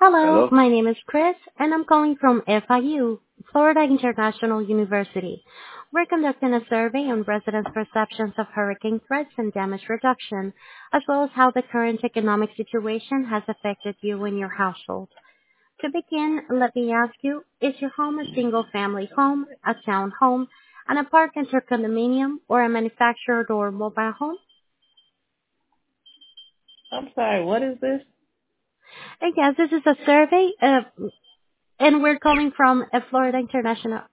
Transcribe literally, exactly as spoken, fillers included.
Hello, Hello? my name is Chris, and I'm calling from F I U, Florida International University. We're conducting a survey on residents' perceptions of hurricane threats and damage reduction, as well as how the current economic situation has affected you and your household. To begin, let me ask you, is your home a single-family home, a townhome, an apartment or condominium, or a manufactured or mobile home? I'm sorry, what is this? Uh, Yes, this is a survey, uh, and we're calling from uh, Florida International